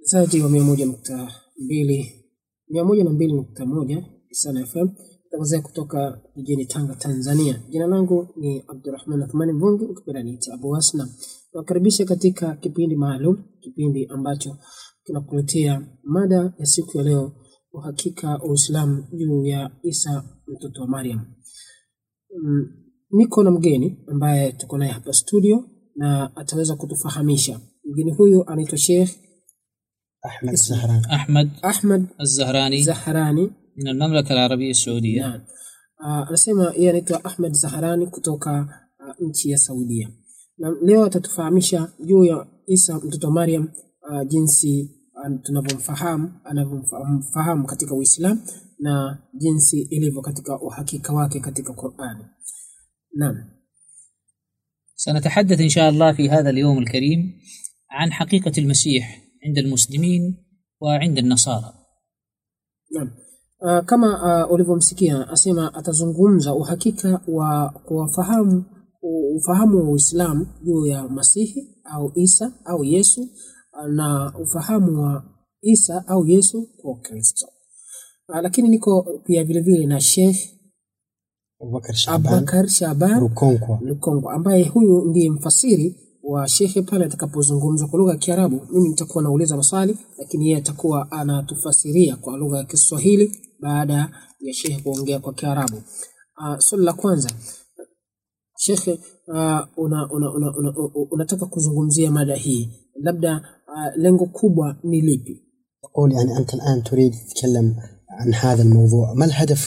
zaji wa 102.1 Isana FM tangaza kutoka jijini Tanga, Tanzania. Jina langu ni Abdurrahman Athmani Mvungi, ukipenda niite Abu Wasna. Nakaribisha katika kipindi maalum, kipindi ambacho tunakuletea mada ya siku ya leo, uhakika wa Uislamu juu ya Isa mtoto wa Maryam. Niko na mgeni ambaye tuko naye hapa studio na ataweza kutufahamisha. Mgeni huyu anaitwa Sheikh Ahmed Zahrani من المملكة العربية السعودية. نعم. anasema yeye anaitwa Ahmed Zahrani kutoka nchi ya Saudia. Na leo atatufahamisha juu ya Isa mtoto wa Maryam, jinsi anavyomfahamu katika Uislamu na jinsi ilivyo katika uhakika wake katika Qur'an. نعم. سنتحدث إن شاء الله في هذا اليوم الكريم عن حقيقة المسيح عند المسلمين وعند النصارى. نعم. kama ulivyomsikia asema atazungumza uhakika wa ufahamu wa Uislamu juu ya Masihi au Isa au Yesu, na ufahamu wa Isa au Yesu kwa Kristo. Lakini niko pia vile vile na Sheikh Abubakar Shaban Lukongo ambaye huyu ndiye mfasiri wa Sheikh pale atakapozungumza kwa lugha ya Kiarabu. Mimi nitakuwa nauliza maswali, lakini yeye atakuwa anatufasiria kwa lugha ya Kiswahili baada ya Sheikh kuongea kwa Kiarabu. Swali la kwanza, Sheikh, unataka kuzungumzia mada hii, labda lengo kubwa ni lipi? أقول يعني أنت الآن تريد تتكلم عن هذا الموضوع، ما الهدف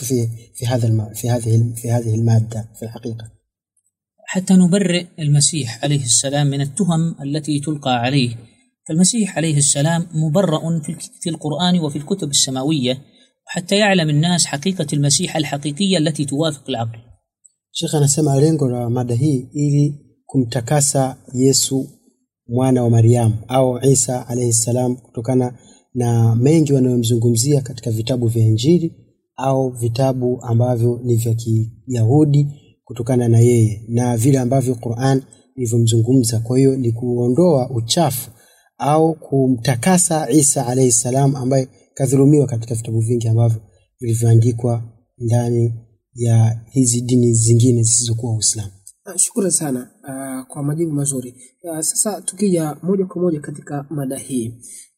في هذه المادة في الحقيقة؟ حتى نبرئ المسيح عليه السلام من التهم التي تلقى عليه. فالمسيح عليه السلام مبرأ في القرآن وفي الكتب السماوية، حتى يعلم الناس حقيقة المسيح الحقيقية التي توافق العقل. Sheikh anasema lengo la mada hii ili kumtakasa Yesu mwana wa Maryam au Isa alayhi salam kutokana na mengi wanayomzungumzia katika vitabu vya Injili au vitabu ambavyo ni vya Kiyahudi kutokana na yeye na vile ambavyo Qur'an ilivyomzungumza. Kwa hiyo ni kuondoa uchafu au kumtakasa Isa alayhi salam ambaye kadhulumiwa katika vitabu vingi ambavyo vilivyoandikwa ndani ya hizi dini zingine zisizokuwa Uislamu. Shukrani sana kwa majibu mazuri. Sasa tukija moja kwa moja katika mada hii,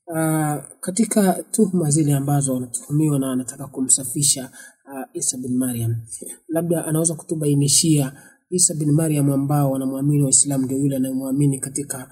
katika tuhuma zile ambazo wanatuhumiwa na anataka kumsafisha Isa bin Maryam, labda anaweza kutubainishia Isa bin Maryam ambao wanamwamini Waislamu ndio yule anayemwamini katika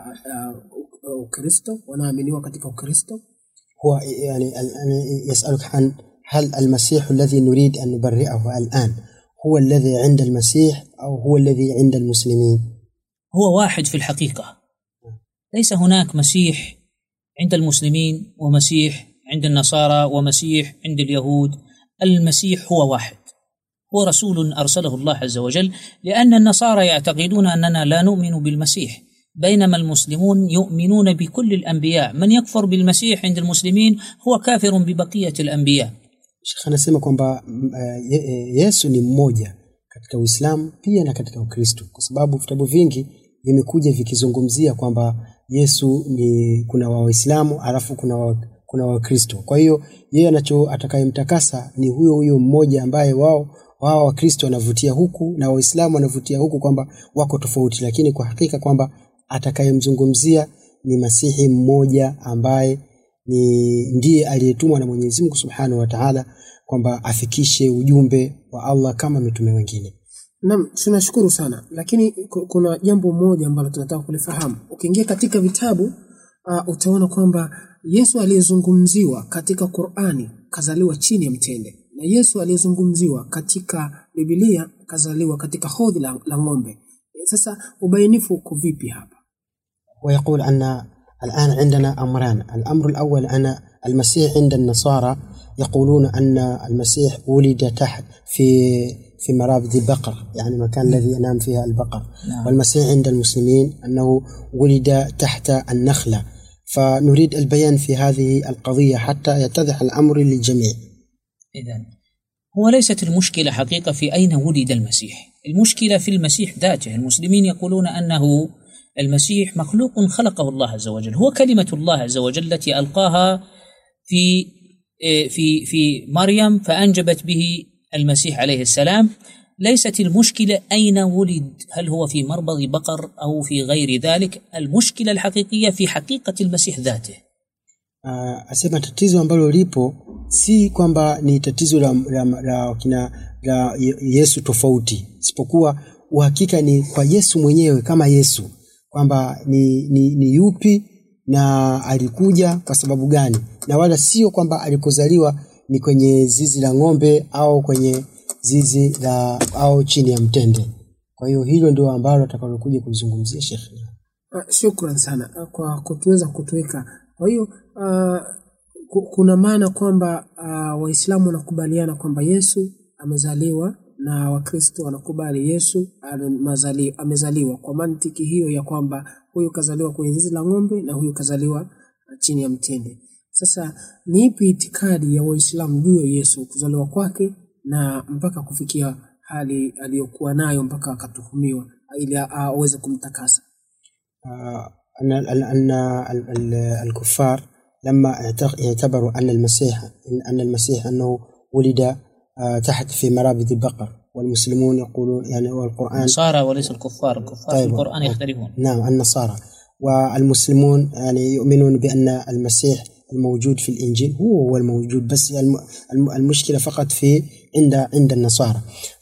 Ukristo, wanaaminiwa katika Ukristo. هو يعني يسألك عن هل المسيح الذي نريد أن نبرئه الآن هو الذي عند المسيح أو هو الذي عند المسلمين؟ هو واحد في الحقيقة، ليس هناك مسيح عند المسلمين ومسيح عند النصارى ومسيح عند اليهود. المسيح هو واحد، هو رسول أرسله الله عز وجل، لأن النصارى يعتقدون أننا لا نؤمن بالمسيح، بينما المسلمون يؤمنون بكل الأنبياء. من يكفر بالمسيح عند المسلمين هو كافر ببقية الأنبياء. Sheikh anasema kwamba Yesu ni mmoja katika Uislamu pia na katika Ukristo, kwa sababu vitabu vingi vimekuja vikizungumzia kwamba Yesu ni kuna Waislamu alafu kuna Wakristo. Kwa hiyo yeye atakayemtakasa ni huyo mmoja ambaye wao Wakristo wanavutia huku na Waislamu wanavutia huku kwamba wako tofauti, lakini kwa hakika kwamba atakayemzungumzia ni Masihi mmoja ambaye ndiye aliyetumwa na Mwenyezi Mungu Subhanahu wa Ta'ala kwamba afikishe ujumbe wa Allah kama mitume wengine. Naam, tunashukuru sana. Lakini kuna jambo moja ambalo tunataka kulifahamu. Ukiingia katika vitabu utaona kwamba Yesu aliyezungumziwa katika Qur'ani kazaliwa chini ya mtende, na Yesu aliyezungumziwa katika Biblia kazaliwa katika hodhi la ng'ombe. Sasa ubainifu uko vipi hapa? ويقول أن الآن عندنا أمران. الأمر الأول أن المسيح عند النصارى يقولون أن المسيح ولد تحت في مرابض البقر، يعني مكان الذي ينام فيها البقر. والمسيح عند المسلمين أنه ولد تحت النخلة. فنريد البيان في هذه القضية حتى يتضح الأمر للجميع. إذن هو ليست المشكلة حقيقة في أين ولد المسيح، المشكلة في المسيح ذاته. المسلمين يقولون أنه المسيح مخلوق خلقه الله عز وجل، هو كلمة الله عز وجل التي ألقاها في مريم فأنجبت به المسيح عليه السلام. ليست المشكلة أين ولد، هل هو في مربض بقر أو في غير ذلك، المشكلة الحقيقية في حقيقة المسيح ذاته. Asema tatizo ambalo lipo si kwamba ni tatizo la Yesu tofauti, isipokuwa uhakika ni kwa Yesu mwenyewe kama Yesu, kwamba ni yupi na alikuja kwa sababu gani, na wala sio kwamba alikozaliwa ni kwenye zizi la ng'ombe au kwenye zizi la au chini ya mtende. Kwa hiyo hilo ndio ambalo atakalokuja kuzungumzia Sheikh. Shukran sana kwa kutuweza kutuweka. Kwa hiyo kuna maana kwamba Waislamu wanakubaliana kwamba Yesu amezaliwa na Wakristo wanakubali Yesu amezaliwa kwa mantiki hiyo ya kwamba huyu kazaliwa kwenye zizi la ng'ombe na huyu kazaliwa chini ya mtende. Sasa ni ipi itikadi ya Waislamu juu ya Yesu kuzaliwa kwake na mpaka kufikia hali aliyokuwa nayo mpaka akatuhumiwa ili aweze kumtakasa? الكفار لما اعتبروا أن المسيح أنه ولد تحت في مرابض البقر، والمسلمون يقولون يعني والقرآن النصارى وليس الكفار في القرآن يختلفون. نعم النصارى والمسلمون يعني يؤمنون بأن المسيح الموجود في الإنجيل هو الموجود، بس المشكلة فقط في عند النصارى.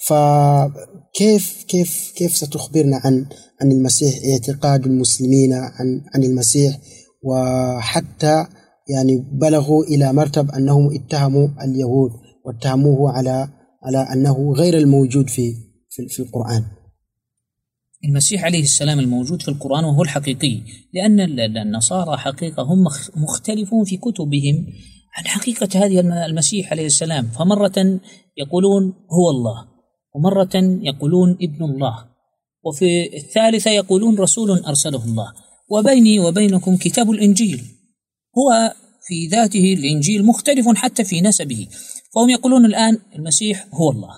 فكيف ستخبرنا عن المسيح اعتقاد المسلمين عن المسيح، وحتى يعني بلغوا إلى مرتب أنهم اتهموا اليهود واتهموه على أنه غير الموجود في القرآن. المسيح عليه السلام الموجود في القرآن وهو الحقيقي، لأن النصارى حقيقة هم مختلفون في كتبهم عن حقيقة هذه المسيح عليه السلام، فمرة يقولون هو الله، ومرة يقولون ابن الله، وفي الثالثة يقولون رسول أرسله الله. وبيني وبينكم كتاب الإنجيل هو في ذاته الإنجيل مختلف حتى في نسبه، فهم يقولون الآن المسيح هو الله،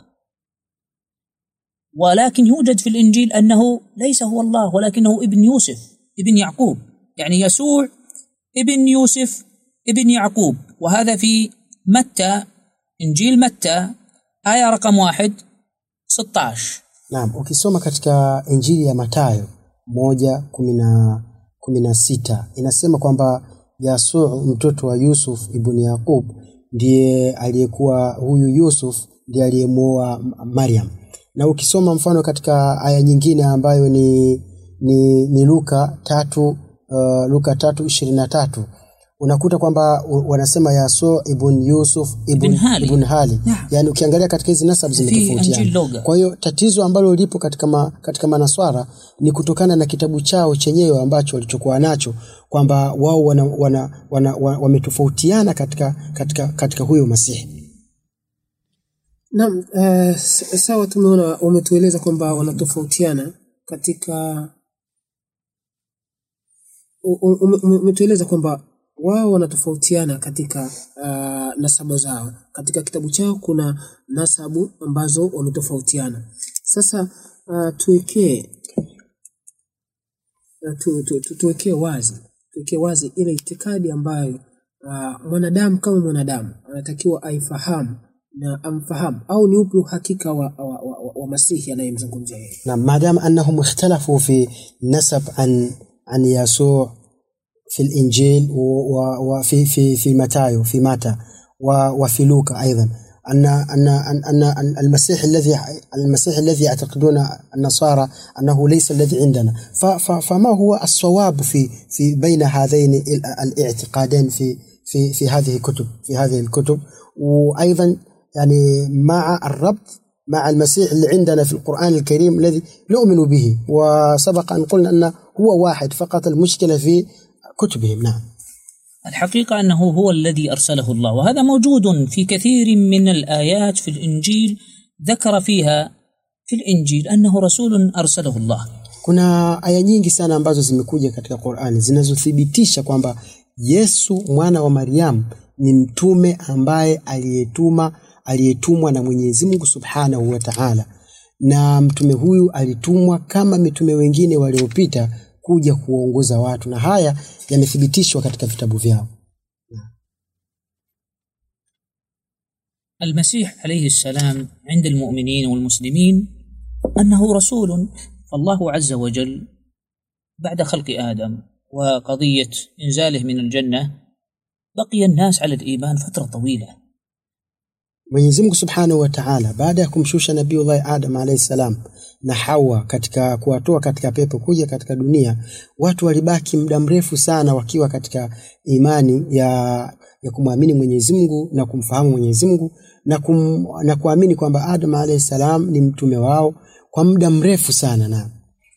ولكن يوجد في الإنجيل أنه ليس هو الله ولكنه ابن يوسف ابن يعقوب، يعني يسوع ابن يوسف ابن يعقوب. وهذا في متى، إنجيل متى آية رقم 1:16. Naam, ukisoma katika Injili ya Mathayo 1:16 inasema kwamba Yasuu mtoto wa Yusuf ibn Yaqub ndiye aliyekuwa, huyu Yusuf ndiye aliyemuoa Maryam. Na ukisoma mfano katika aya nyingine ambayo ni Luka 3:23 unakuta kwamba wanasema Yasuu ibn Yusuf ibn Hali. Yani ukiangalia katika hizi nasabu zimetofautiana. Kwa hiyo tatizo ambalo lipo katika manaswara ni kutokana na kitabu chao chenyewe ambacho walichokuwa nacho, kwamba wao wametofautiana katika huyo Masihi. Naam, sawa, tumeona umetueleza kwamba wanatofautiana katika umetueleza kwamba wao wanatofautiana katika nasabu zao. Katika kitabu chao kuna nasabu ambazo wametofautiana. Sasa tuwekee wazi ile itikadi ambayo mwanadamu kama mwanadamu anatakiwa aifahamu na amfahamu, au ni upi uhakika wa Masihi anayemzungumzia yeye. Na maadamu annahum ikhtalafu fi nasab an Yasuu في الإنجيل وفي متى في متى وفي لوكا أيضا أن المسيح الذي يعتقدون النصارى أنه ليس الذي عندنا، فما هو الصواب في بين هذين الاعتقادين في هذه الكتب وأيضا يعني مع الربط مع المسيح اللي عندنا في القرآن الكريم الذي نؤمن به، وسبق أن قلنا أنه هو واحد فقط، المشكلة في كتبهم. نعم، الحقيقة أنه هو الذي أرسله الله، وهذا موجود في كثير من الآيات في الإنجيل، ذكر فيها في الإنجيل أنه رسول أرسله الله. Kuna aya nyingi sana ambazo zimekuja katika Qur'ani zinazothibitisha kwamba Yesu mwana wa Maryam ni mtume ambaye aliyetumwa na Mwenyezi Mungu Subhanahu wa Ta'ala, na mtume huyu alitumwa kama mitume wengine waliopita kuja kuongoza watu, na haya yamethibitishwa katika vitabu vyao. المسيح عليه السلام عند المؤمنين والمسلمين أنه رسول. فالله عز وجل بعد خلق آدم وقضية إنزاله من الجنة بقي الناس على الإيمان فترة طويلة. Mwenyezi Mungu Subhanahu wa Ta'ala baada ya kumshusha Nabiiullah Adam alayhi salam na Hawa katika kuwatoa katika pepo kuja katika dunia, watu walibaki muda mrefu sana wakiwa katika imani ya kumwamini Mwenyezi Mungu na kumfahamu Mwenyezi Mungu na kuamini kwamba Adam alayhi salam ni mtume wao kwa muda mrefu sana. Na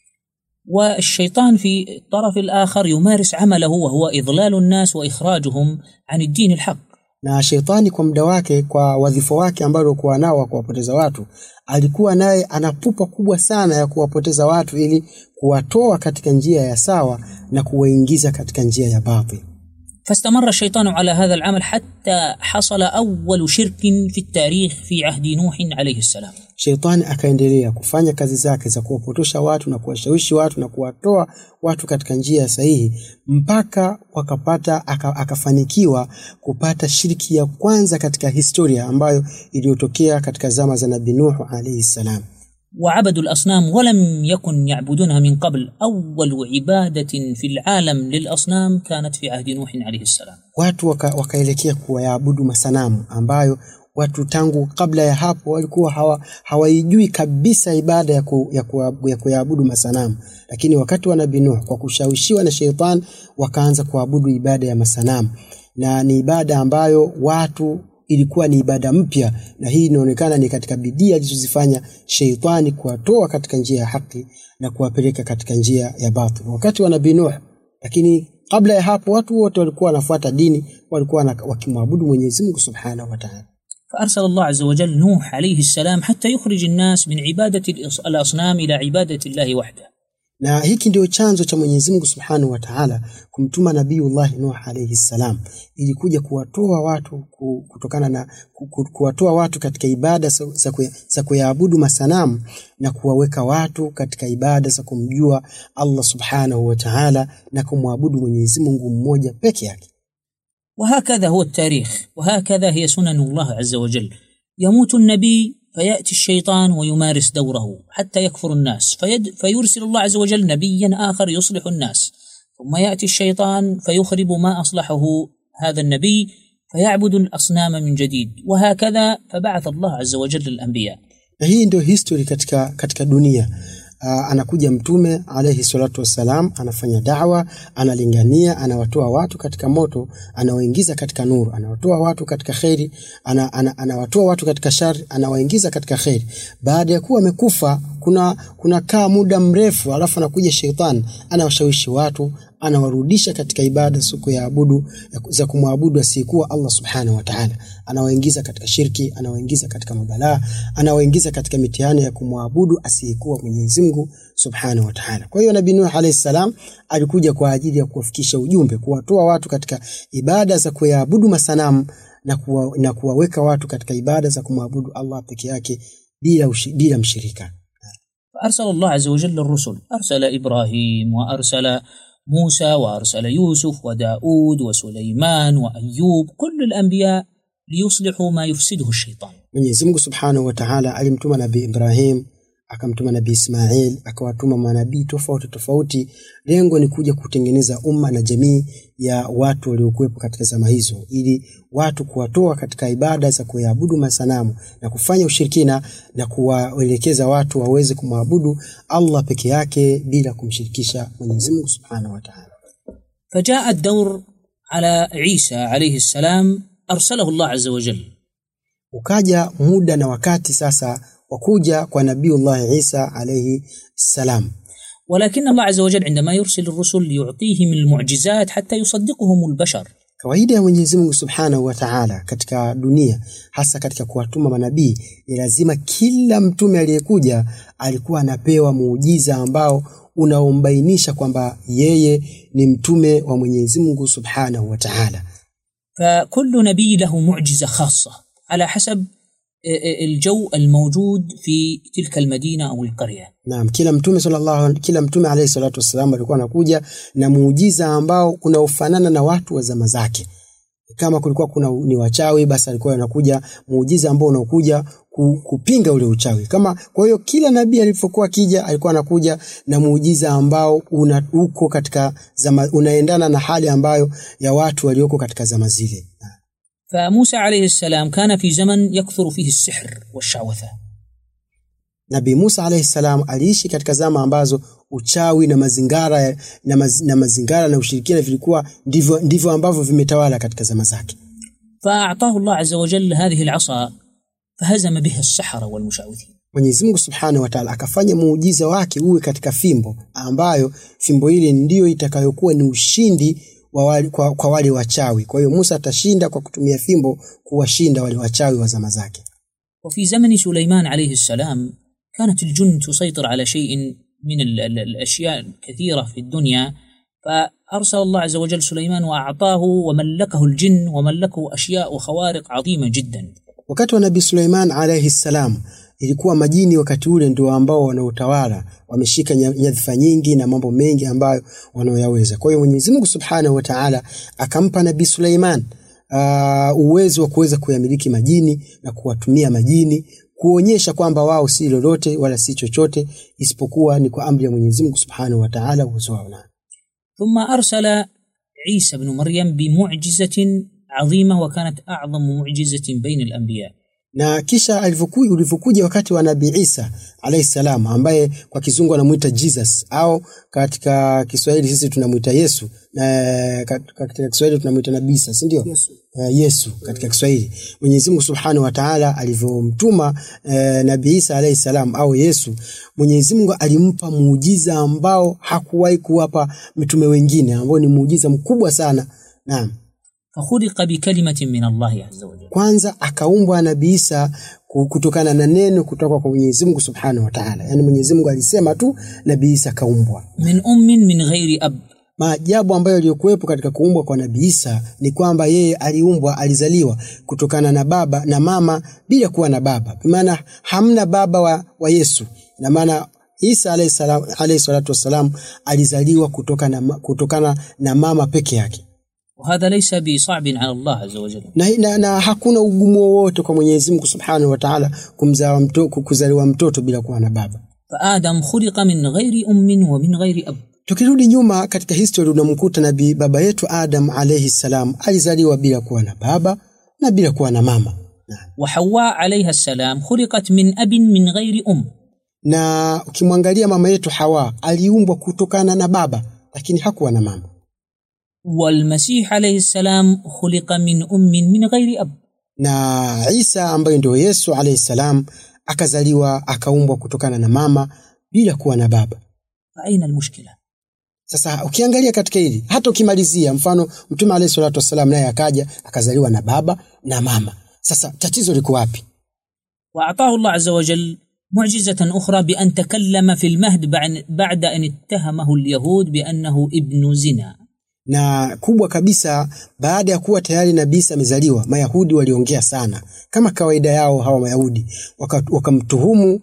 والشيطان في الطرف الآخر يمارس عمله وهو إضلال الناس وإخراجهم عن الدين الحق. Na shetani kwa muda wake, kwa wadhifa wake ambao alikuwa nao kuwapoteza watu, alikuwa naye ana pupa kubwa sana ya kuwapoteza watu ili kuwatoa katika njia ya sawa na kuwaingiza katika njia ya batili. فاستمر الشيطان على هذا العمل حتى حصل أول شرك في التاريخ في عهد نوح عليه السلام. Shetani akaendelea kufanya kazi zake za kuwapotosha watu na kuwashawishi watu na kuwatoa watu katika njia sahihi mpaka akafanikiwa kupata shirki ya kwanza katika historia ambayo iliyotokea katika zama za Nabii Nuh alayhi salam. وعبدوا الأصنام ولم يكن يعبدونها من قبل. أول عبادة في العالم للأصنام كانت في عهد نوح عليه السلام. watu wakaelekea kuabudu masanamu ambayo watu tangu kabla ya hapo walikuwa hawaijui kabisa ibada ya kuabudu masanamu, lakini wakati wa Nabii Nuh kwa kushawishiwa na shetani wakaanza kuabudu ibada ya masanamu, na ni ibada ambayo watu ilikuwa ni ibada mpya, na hii inaonekana ni katika bidii alizozifanya shetani kuwatoa katika njia ya haki na kuwapeleka katika njia ya batili wakati wa Nabii Nuh. Lakini kabla ya hapo watu wote walikuwa wanafuata dini, walikuwa wakimwabudu Mwenyezi Mungu Subhanahu wa Ta'ala. فأرسل الله عز وجل نوح عليه السلام حتى يخرج الناس من عبادة الأصنام إلى عبادة الله وحده. Na hiki ndio chanzo cha Mwenyezi Mungu Subhanahu wa Ta'ala kumtuma Nabiiullah Nuh alayhi salam ili kuja kuwatoa watu kutokana na kuwatoa watu katika ibada za kuabudu masanamu na kuwaweka watu katika ibada za kumjua Allah Subhanahu wa Ta'ala na kumwabudu Mwenyezi Mungu mmoja peke yake. وهكذا هو التاريخ وهكذا هي سنن الله عز وجل. يموت النبي فيأتي الشيطان ويمارس دوره حتى يكفر الناس فيرسل الله عز وجل نبيا آخر يصلح الناس، ثم يأتي الشيطان فيخرب ما أصلحه هذا النبي فيعبد الأصنام من جديد، وهكذا فبعث الله عز وجل الأنبياء. Hii ndio history katika dunia. Anakuja mtume alayhi salatu wassalam, anafanya da'wa, analingania, anawatoa watu katika moto, anawaingiza katika nuru, anawatoa watu katika khairi, anawatoa watu katika shari, anawaingiza katika khairi. Baada ya kuwa amekufa kuna kaa muda mrefu, alafu anakuja shetani, anawashawishi watu, anawarudisha katika ibada za kumwabudu asiyekuwa Allah Subhanahu wa Ta'ala, anawaingiza katika shirki, anawaingiza katika mabalaa, anawaingiza katika mitihani ya kumwabudu asiyekuwa Mwenyezi Mungu Subhanahu wa Ta'ala. Kwa hiyo Nabii Nuh alayhi salam alikuja kwa ajili ya kuwafikisha ujumbe, kuwatoa watu katika ibada za kuabudu masanamu na kuwaweka watu katika ibada za kumwabudu Allah peke yake bila mshirika. فأرسل الله عز وجل الرسل، أرسل إبراهيم وأرسل موسى وأرسل يوسف وداود وسليمان وأيوب، كل الأنبياء ليصلحوا ما يفسده الشيطان. Mwenyezi Mungu Subhanahu wa Ta'ala alimtuma Nabii Ibrahim, akamtuma Nabii Ismail, akawatuma manabii tofauti. Lengo ni kuja kutengeneza umma na jamii ya watu waliokuwepo katika zama hizo, ili watu kuwatoa katika ibada za kuabudu masanamu na kufanya ushirikina na kuwaelekeza watu waweze kumwabudu Allah peke yake bila kumshirikisha Mwenyezi Mungu Subhanahu wa Ta'ala. فجاء الدور على عيسى عليه السلام، أرسله الله عز وجل. Ukaja muda na wakati sasa wakuja kwa Nabiiullah Isa alayhi salam. ولكن الله عز وجل عندما يرسل الرسل يعطيهم المعجزات حتى يصدقهم البشر. Kawaida ya Mwenyezi Mungu Subhanahu wa Ta'ala katika dunia, hasa katika kuwatuma manabii, ni lazima kila mtume aliyekuja alikuwa anapewa muujiza ambao unaombainisha kwamba yeye ni mtume wa Mwenyezi Mungu Subhanahu wa Ta'ala. فكل نبي له معجزة خاصة على حسب الجو الموجود في تلك المدينة أو القرية. Naam, kila mtume alayhi salatu wasallam alikuwa anakuja na muujiza ambao unaofanana na watu wa zama zake. Kama kulikuwa ni wachawi, basi alikuwa anakuja muujiza ambao unakuja kupinga ule uchawi. Kwa hiyo kila nabii alipokuwa akija alikuwa anakuja na muujiza ambao uko katika zama, unaendana na hali ambayo ya watu walioko katika zama zile. فموسى عليه السلام كان في زمن يكثر فيه السحر والشعوذة. Nabii Musa alayhi salam aliishi katika zama ambazo uchawi na mazingara na ushirikina vilikuwa ndivyo ambavyo vimetawala katika zama zake. فأعطاه الله عز وجل هذه العصا فهزم بها السحرة والمشعوذين. Mwenyezi Mungu Subhanahu wa Ta'ala akafanya muujiza wake uwe katika fimbo, ambayo fimbo ile ndiyo itakayokuwa ni ushindi kwa wale wachawi. Kwa hiyo Musa atashinda kwa kutumia fimbo kuwashinda wale wachawi wa zama zake. وفي زمن سليمان عليه السلام كانت الجن تسيطر على شيء من الأشياء الكثيرة في الدنيا، فأرسل الله عز وجل سليمان وأعطاه وملكه الجن وملكه أشياء وخوارق عظيمة جدا. Wakati wa Nabii Suleiman alayhi salam ilikuwa majini wakati ule ndio ambao wanautawala, wameshika nyadhifa nyingi na mambo mengi ambayo wanaoyaweza. Kwa hiyo Mwenyezi Mungu Subhanahu wa Ta'ala akampa Nabii Suleiman uwezo wa kuweza kuyamiliki majini na kuwatumia majini, kuonyesha kwamba wao si lolote wala si chochote isipokuwa ni kwa amri ya Mwenyezi Mungu Subhanahu wa Ta'ala uwezo wao. ثم أرسل عيسى بن مريم بمعجزة عظيمة وكانت أعظم معجزة بين الأنبياء. Na kisha ulivyokuja wakati wa Nabii Isa alayhi salam, ambaye kwa kizungu anamuita Jesus, au katika Kiswahili sisi tunamuita Yesu, na katika Kiswahili tunamuita Nabii Isa, si ndio? Yesu katika Kiswahili. Mwenyezi Mungu Subhanahu wa Ta'ala alivyomtuma Nabii Isa alayhi salam au Yesu, Mwenyezi Mungu alimpa muujiza ambao hakuwahi kuwapa mitume wengine, ambao ni muujiza mkubwa sana. Naam. فخلق بكلمة من الله عز وجل. Kwanza akaumbwa Nabii Isa kutokana na neno kutoka kwa Mwenyezi Mungu Subhanahu wa Ta'ala. Yani Mwenyezi Mungu alisema tu Nabii Isa kaumbwa. min ghairi ab. Maajabu ambayo yalikuwepo katika kuumbwa kwa Nabii Isa ni kwamba yeye alizaliwa kutokana na baba na mama bila kuwa na baba. Kwa maana hamna baba wa Yesu. Na maana Isa alayhi salatu wasalam alizaliwa kutokana na mama peke yake. وهذا ليس بصعب على الله عز وجل. Na hakuna ugumu wowote kwa Mwenyezi Mungu Subhanahu wa Ta'ala kuzaliwa mtoto bila kuwa na baba. فآدم خلق من غير ومن غير أب. Tukirudi nyuma katika historia unamkuta baba yetu Adam alayhi salam alizaliwa bila kuwa na baba na bila kuwa na mama. وحواء عليها السلام خلقت من أب من غير Na ukimwangalia mama yetu Hawa aliumbwa kutokana na baba lakini hakuwa na mama. والمسيح عليه السلام خلق من من غير أب. Na Isa ambaye ndio Yesu alayhi salam akaumbwa kutokana na mama bila kuwa na baba. أين المشكلة؟ Sasa ukiangalia katika hili, hata ukimalizia mfano Mtume alayhi salatu wasallam naye akaja akazaliwa na baba na mama. Sasa tatizo liko wapi? وأعطاه الله عز وجل معجزة أخرى بأن تكلم في المهد بعد أن اتهمه اليهود بأنه ابن زنا. Na kubwa kabisa, baada ya kuwa tayari Nabii Isa amezaliwa, Mayahudi waliongea sana kama kawaida yao. Hawa Mayahudi wakamtuhumu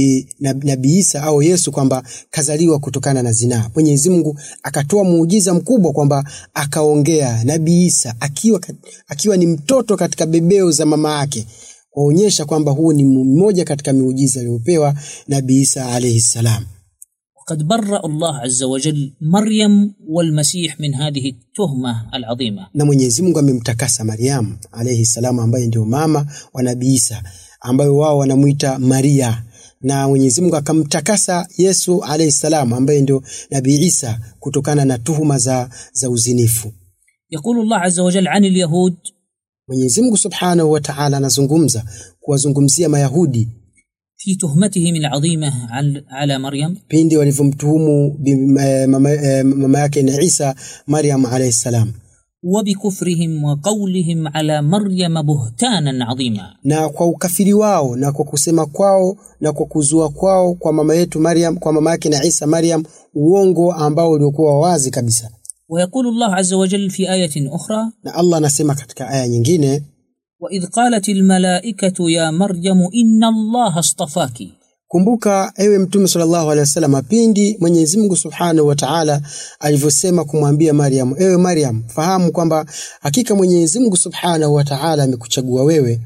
Nabii Isa au Yesu kwamba kazaliwa kutokana na zinaa. Mwenyezi Mungu akatoa muujiza mkubwa kwamba akaongea Nabii Isa akiwa ni mtoto katika bebeo za mama yake, kuonyesha kwamba huu ni mmoja katika miujiza aliyopewa Nabii Isa alayhi salam. قد برأ الله عز وجل مريم والمسيح من هذه التهمة العظيمة. Na Mwenyezi Mungu amemtakasa Maryam alayhi salam, ambaye ndio mama wa Nabii Isa, ambaye wao wanamuita Maria, na Mwenyezi Mungu akamtakasa Yesu alayhi salam, ambaye ndio Nabii Isa, kutokana na tuhuma za uzinifu. يقول الله عز وجل عن اليهود. Mwenyezi Mungu Subhanahu wa Ta'ala anazungumza kuwazungumzia Mayahudi في تهمتهم العظيمة على مريم. pindi walivyomtuhumu mama yake na Isa, Maryam alayhi salam. وبكفرهم وقولهم على مريم بهتانا عظيما. Na kwa ukafiri wao na kwa kusema kwao na kwa kuzua kwao kwa mama yetu Maryam, kwa mama yake na Isa Maryam, uongo ambao uliokuwa wazi kabisa. ويقول الله عز وجل في آية أخرى. Na Allah anasema katika aya nyingine, وإذ قالت الملائكة يا مريم إن الله اصطفاك. Kumbuka ewe Mtume sallallahu alaihi wasallam pindi Mwenyezi Mungu Subhanahu wa Ta'ala alivyosema kumwambia Maryam, ewe Maryam, fahamu kwamba hakika Mwenyezi Mungu Subhanahu wa Ta'ala amekuchagua wewe,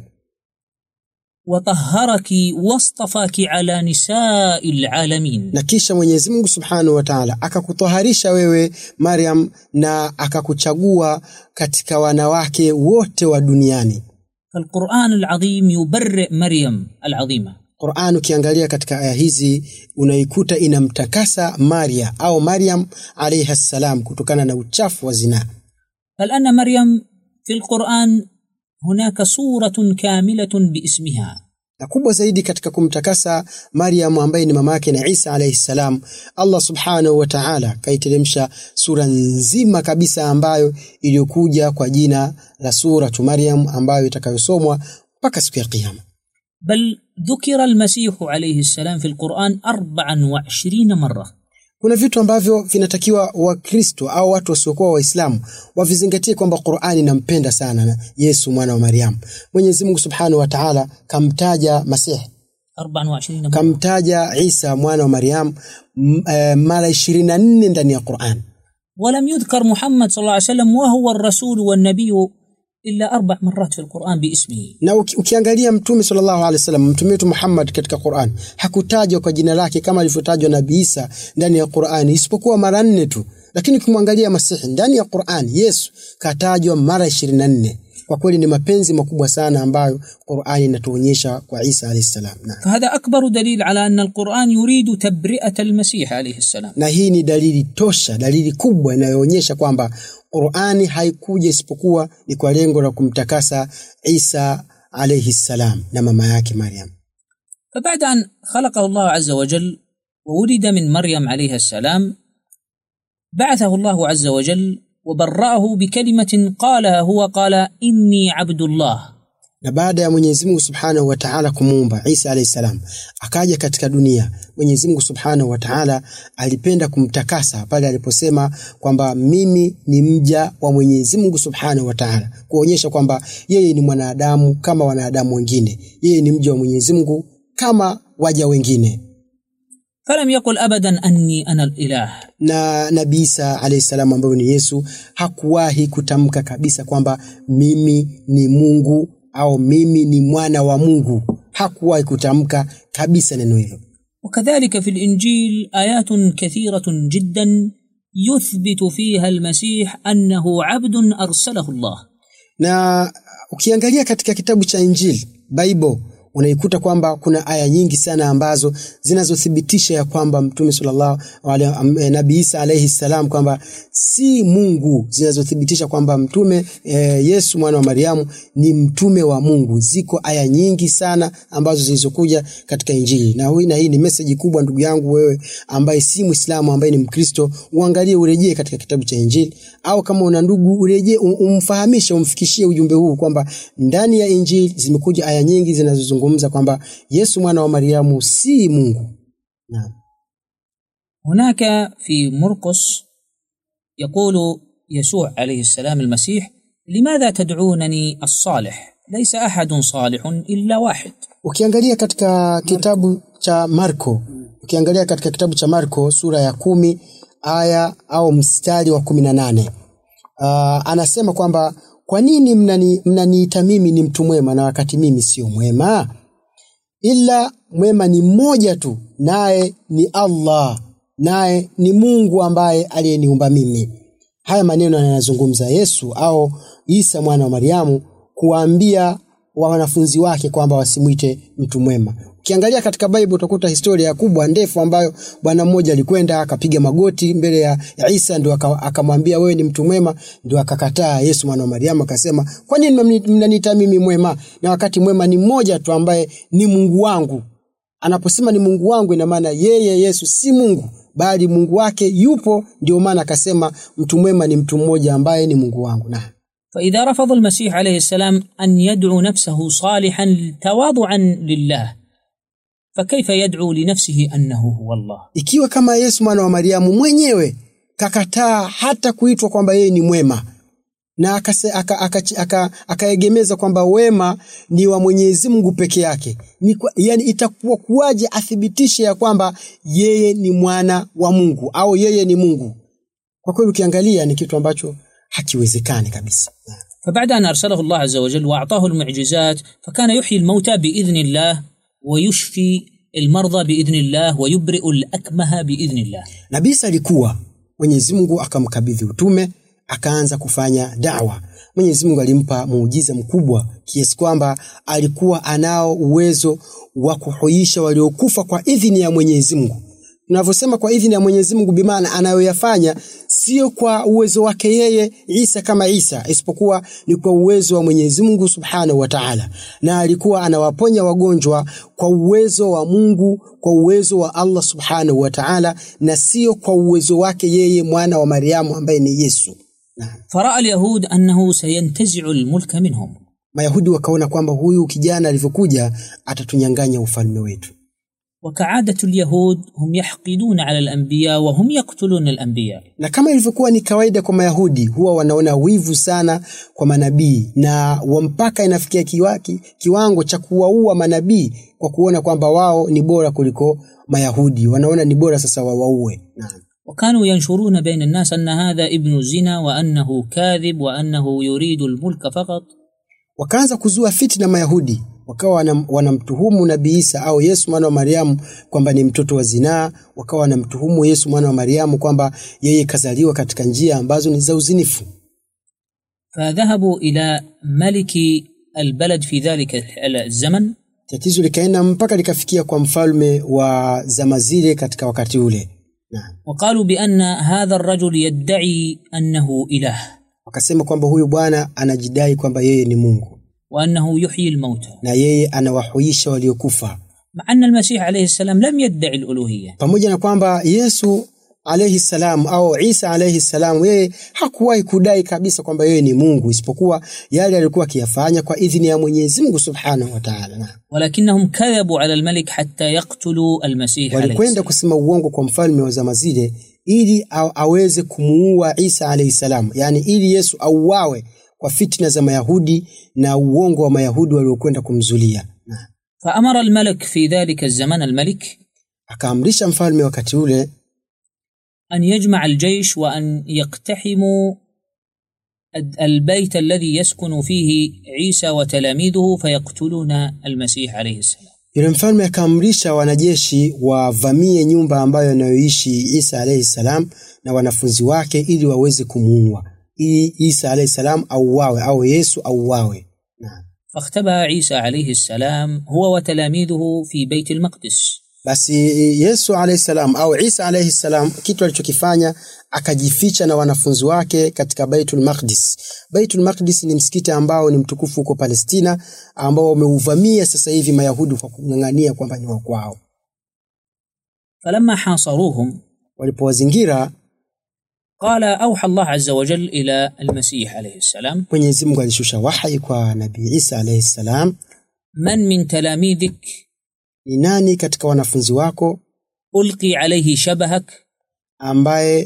watahharaki wastafaki ala nisa'il alamin, na kisha Mwenyezi Mungu Subhanahu wa Ta'ala akakutahharisha wewe Maryam na akakuchagua katika wanawake wote wa duniani. Al-Qur'an al-Azim yubarri Maryam al-Azima. Qur'an ukiangalia katika aya hizi unaikuta inamtakasa Maria au Maryam alayha salam kutokana na uchafu wa zina. Al-anna Maryam fi al-Qur'an hunaka suratun kamilatun biismiha. Na kubwa zaidi katika kumtakasa Maryam ambaye ni mama yake na Isa alayhi salam, Allah Subhanahu wa Ta'ala kaiteremsha sura nzima kabisa ambayo iliyokuja kwa jina la suratu Maryam ambayo itakayosomwa mpaka siku ya kiyama. بل ذكر المسيح عليه السلام في القرآن 24 مرة. Kuna vitu ambavyo vinatakiwa Wakristo au watu wasiokuwa Waislamu wavizingatie kwamba Qur'ani inampenda sana na Yesu mwana wa Maryam. Mwenyezi Mungu Subhanahu wa Ta'ala kamtaja Masih 24 مرة. Kamtaja Isa mwana wa Maryam mara 24 ndani ya Qur'an. ولم يذكر محمد صلى الله عليه وسلم وهو الرسول والنبي إلا 4 مرات في القرآن باسمه. Na ukiangalia Mtume sallallahu alaihi wasallam, Mtume wetu Muhammad katika Qur'an hakutajwa kwa jina lake kama alivyotajwa Nabii Isa ndani ya Qur'an isipokuwa mara 4 tu. Lakini kumwangalia Masihi ndani ya Qur'an, Yesu katajwa mara 24. Kwa kweli ni mapenzi makubwa sana ambayo Qur'an inatuonyesha kwa Isa alayhi salam. فهذا أكبر دليل على أن القرآن يريد تبرئة المسيح عليه السلام. Na hii ni dalili tosha, dalili kubwa inayoonyesha kwamba Qur'ani haikuja isipokuwa ni kwa lengo la kumtakasa Isa alayhi salam na mama yake Maryam. فبعد أن خلقه الله عز وجل وولد من مريم عليه السلام بعثه الله عز وجل وبرأه بكلمة قالها هو قال إني عبد الله. Na baada ya Mwenyezi Mungu Subhanahu wa Ta'ala kumuumba Isa alayhi salam akaja katika dunia, Mwenyezi Mungu Subhanahu wa Ta'ala alipenda kumtakasa pale aliposema kwamba mimi ni mja wa Mwenyezi Mungu Subhanahu wa Ta'ala, kuonyesha kwamba yeye ni mwanadamu kama wanadamu wengine, yeye ni mja wa Mwenyezi Mungu kama waja wengine. فلم يقل أبدا أني أنا الإله. Na Nabii Isa alayhi salam ambaye ni Yesu hakuwahi kutamka kabisa kwamba mimi ni Mungu au mimi ni mwana wa Mungu, hakuwahi kutamka kabisa neno hilo. وكذلك في الإنجيل آيات كثيرة جدا يثبت فيها المسيح أنه عبد أرسله الله. Na ukiangalia katika kitabu cha Injili, Bible, unaikuta kwamba kuna aya nyingi sana ambazo zinazothibitisha ya kwamba Mtume sallallahu alaihi Nabii Isa alayhi salam kwamba si Mungu, zinazothibitisha kwamba Mtume Yesu mwana wa Mariamu ni mtume wa Mungu. Ziko aya nyingi sana ambazo zilizokuja katika Injili. Na hii ni message kubwa ndugu yangu wewe ambaye si Muislamu, ambaye ni Mkristo, uangalie, urejee katika kitabu cha Injili, au kama una ndugu urejee, umfahamishe, umfikishie ujumbe huu kwamba ndani ya Injili zimekuja aya nyingi zinazozungumza kwamba Yesu mwana wa Mariamu si Mungu. Naam. هناك في مرقس يقول يسوع عليه السلام المسيح لماذا تدعونني الصالح ليس أحد صالح إلا واحد. Ukiangalia katika kitabu cha Marko, sura ya 10 aya au mstari wa 18, anasema kwamba kwa nini mnaniita mimi ni mtu mwema na wakati mimi sio mwema? Ila mwema ni mmoja tu, naye ni Allah, naye ni Mungu ambaye aliyeniumba mimi. Haya maneno yanazungumza Yesu au Isa mwana wa Mariamu kuambia wanafunzi wake kwamba wasimuite mtu mwema. Ukiangalia katika Bible utakuta historia kubwa ndefu ambayo bwana mmoja alikwenda akapiga magoti mbele ya Isa, ndio akamwambia wewe ni mtu mwema, ndio akakataa. Yesu mwana wa Mariamu akasema kwa nini mnaniita mimi mwema na wakati mwema ni mmoja tu ambaye ni Mungu wangu? Anaposema ni Mungu wangu ina maana yeye Yesu si Mungu bali Mungu wake yupo, ndio maana akasema mtu mwema ni mtu mmoja ambaye ni Mungu wangu. Na فإذا رفض المسيح عليه السلام أن يدعو نفسه صالحا تواضعا لله فكيف يدعو لنفسه أنه هو الله؟ Ikiwa kama Yesu mwana wa Mariamu mwenyewe kakataa hata kuitwa kwamba yeye ni mwema, na akaegemeza kwamba wema ni wa Mwenyezi Mungu peke yake. Yani itakuwa kuwaje athibitishe ya kwamba yeye ni mwana wa Mungu au yeye ni Mungu? Kwa kweli ukiangalia ni kitu ambacho hakiwezekani kabisa. فبعد أن أرسله الله عز وجل وأعطاه المعجزات فكان يحيي الموتى بإذن الله ويشفي المرضى بإذن الله ويبرئ الأكمه بإذن الله. Nabii alikuwa Mwenyezi Mungu akamkabidhi utume, akaanza kufanya da'wa. Mwenyezi Mungu alimpa muujiza mkubwa kiasi kwamba alikuwa anao uwezo wa kuhuisha waliokufa kwa idhini ya Mwenyezi Mungu. Tunavyosema kwa idhini ya Mwenyezi Mungu bimaana anayoyafanya sio kwa uwezo wake yeye Isa kama Isa, isipokuwa ni kwa uwezo wa Mwenyezi Mungu Subhanahu wa Ta'ala. Na alikuwa anawaponya wagonjwa kwa uwezo wa Mungu, kwa uwezo wa Allah Subhanahu wa Ta'ala, na sio kwa uwezo wake yeye mwana wa Mariamu ambaye ni Yesu. Faraa al-yahud annahu sayantazi'u al-mulka minhum. Mayahudi wakaona kwamba huyu kijana alivyokuja atatunyang'anya ufalme wetu. وكعادة اليهود هم يحقدون على الأنبياء وهم يقتلون الأنبياء. Na kama ilivyokuwa ni kawaida kwa Mayahudi, huwa wanaona wivu sana kwa manabii na wampaka inafikia kiwango cha kuwaua manabii kwa kuona kwamba wao ni bora kuliko Mayahudi. Wanaona ni bora sasa wawaue. وكانوا ينشرون بين الناس أن هذا ابن زنا وأنه كاذب وأنه يريد الملك فقط. Wakaanza kuzua fitna Mayahudi, wakawa wanamtuhumu Nabii Isa au Yesu mwana wa Mariamu kwamba ni mtoto wa zinaa, wakawa wanamtuhumu Yesu mwana wa Mariamu kwamba yeye kazaliwa katika njia ambazo ni za uzinifu. فذهبوا إلى ملك البلد في ذلك الزمن. Tatizo likaenda mpaka likafikia kwa mfalme wa zama zile katika wakati ule. وقالوا بأن هذا الرجل يدعي أنه إله. Wakasema kwamba huyu bwana anajidai kwamba yeye ni Mungu. وأنه يحيي الموتى. Na yeye anawahuisha waliokufa. مع أن المسيح عليه السلام لم يدعي الألوهية. Pamoja na kwamba Yesu alayhi salam au Isa alayhi salam yeye hakuwahi kudai kabisa kwamba yeye ni Mungu, isipokuwa yale alikuwa akiyafanya kwa idhini ya Mwenyezi Mungu Subhanahu wa Ta'ala. ولكنهم كذبوا على الملك حتى يقتلوا المسيح عليه السلام. Walikwenda kusema uongo kwa mfalme wa zama zile ili aweze kumuua Isa alayhi salam, yani ili Yesu auawe kwa fitna za Mayahudi na uongo wa Mayahudi waliokwenda kumzulia. فأمر الملك في ذلك الزمن الملك akaamrisha mfalme wakati ule أن يجمع الجيش وأن يقتحموا البيت الذي يسكن فيه عيسى وتلاميذه فيقتلون المسيح عليه السلام. Yule mfalme akaamrisha wanajeshi wavamie nyumba ambayo anayoishi Isa alayhi salam na wanafunzi wake ili waweze kumuua, ili Isa alayhi salam auawe au Yesu auawe. فاختبأ عيسى عليه السلام هو وتلاميذه في بيت المقدس. Basi Yesu alayhi salam au Isa alayhi salam kitu alichokifanya akajificha na wanafunzi wake katika Baitul Maqdis. Baitul Maqdis ni msikiti ambao ni mtukufu huko Palestina, ambao wameuvamia sasa hivi Mayahudi kwa kung'ang'ania kwamba ni wa kwao. فلما حاصروهم walipowazingira قال أوحى الله عز وجل إلى المسيح عليه السلام Mwenyezi Mungu alishusha wahi kwa Nabii Isa alayhi salam, من تلاميذك ni nani katika wanafunzi wako ألقي عليه شبهك ambaye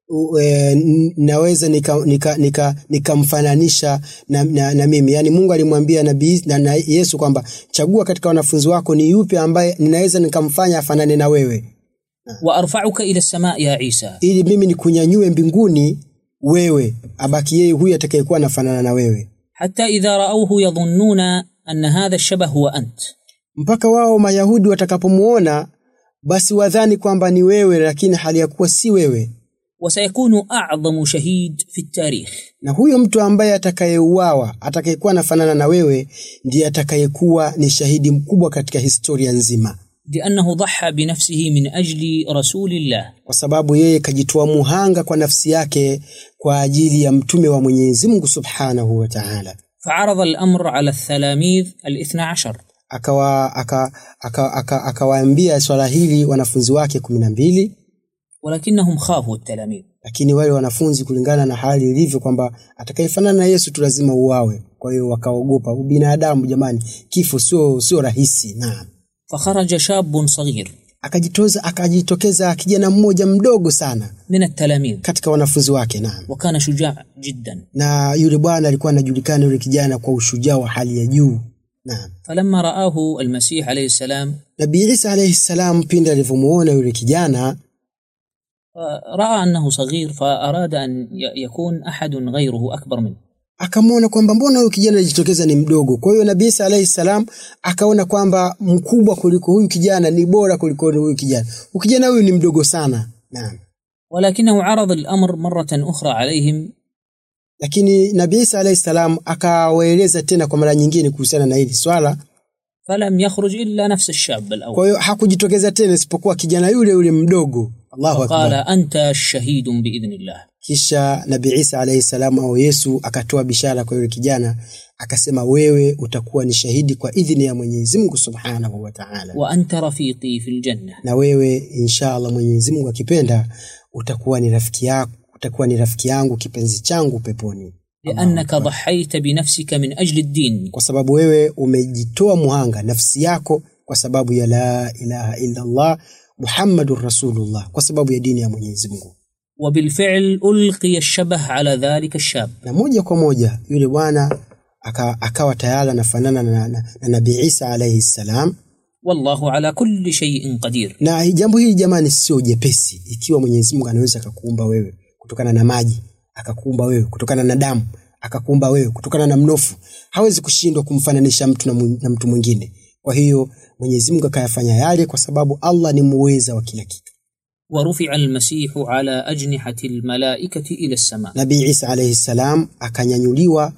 naweza nikamfananisha na mimi. Yani Mungu alimwambia Nabii na Yesu kwamba chagua katika wanafunzi wako ni yupi ambaye ninaweza nikamfanya afanane na wewe. وأرفعك إلى السماء يا عيسى, ili mimi nikunyanyue mbinguni wewe abaki yeye huyu atakayekuwa anafanana na wewe. حتى إذا رأوه يظنون أن هذا الشبه هو أنت, mpaka wao Mayahudi watakapomuona basi wadhani kwamba ni wewe, lakini hali ya kuwa si wewe. وسيكون أعظم شهيد في التاريخ, na huyo mtu ambaye atakayeuawa atakayekuwa anafanana na wewe ndiye atakayekuwa ni shahidi mkubwa katika historia nzima, لأنه ضحى بنفسه من أجل رسول الله, kwa sababu yeye kajitoa muhanga kwa nafsi yake kwa ajili ya mtume wa Mwenyezi Mungu Subhanahu wa Ta'ala. فعرض الأمر على التلاميذ 12, akawaambia swala hili wanafunzi wake 12, ولكنهم خافوا التلاميذ, lakini wale wanafunzi kulingana na hali ilivyo kwamba atakayefanana na Yesu tu lazima uawe, kwa hiyo wakaogopa. Ubinadamu jamani, kifo sio rahisi. Naam. فخرج شاب صغير, akajitokeza kijana mmoja mdogo sana من التلاميذ katika wanafunzi wake. Naam. وكان شجاع جدا. Na yule bwana alikuwa anajulikana yule kijana kwa ushujaa wa hali ya juu. Naam. فلما رآه المسيح عليه السلام Nabii Isa alayhi salam pindi alivyomuona yule kijana رأى أنه صغير فأراد أن يكون أحد غيره أكبر منه. akamuona kwamba mbona huyu kijana alijitokeza ni mdogo. Kwa hiyo Nabii Isa alayhi salam akaona kwamba mkubwa kuliko huyu kijana ni bora kuliko huyu kijana. Huyu kijana huyu ni mdogo sana. Naam. ولكنه عرض الأمر مرة أخرى عليهم. Lakini Nabii Isa alayhi salam akawaeleza tena kwa mara nyingine kuhusiana na hili swala. فلم يخرج إلا نفس الشاب الأول. Kwa hiyo hakujitokeza tena isipokuwa kijana yule mdogo. Allahu akbar. قال أنت شهيد بإذن الله. Kisha Nabii Isa alayhi salam au Yesu akatoa bishara kwa yule kijana, akasema wewe utakuwa ni shahidi kwa idhini ya Mwenyezi Mungu Subhanahu wa Ta'ala. وأنت رفيقي في الجنة. Na wewe inshallah Mwenyezi Mungu akipenda utakuwa ni rafiki yangu kipenzi changu peponi. لأنك ضحيت بنفسك من أجل الدين. Kwa sababu wewe umejitoa muhanga nafsi yako kwa sababu ya la ilaha illa Allah Muhammadur Rasulullah, kwa sababu ya dini ya Mwenyezi Mungu. وبالفعل ألقي الشبه على ذلك الشاب. Na moja kwa moja yule bwana akawa tayari anafanana na Nabii Isa alayhi salam. والله على كل شيء قدير. Na jambo hili jamani sio jepesi. Ikiwa Mwenyezi Mungu anaweza akakuumba wewe kutokana na maji, akakuumba wewe kutokana na damu, akakuumba wewe kutokana na mnofu, hawezi kushindwa kumfananisha mtu na mtu mwingine. Kwa hiyo Mwenyezi Mungu akayafanya yale kwa sababu Allah ni muweza wa kila kitu. ورفع المسيح على أجنحة الملائكة إلى السماء. Nabii Isa alayhi salam akanyanyuliwa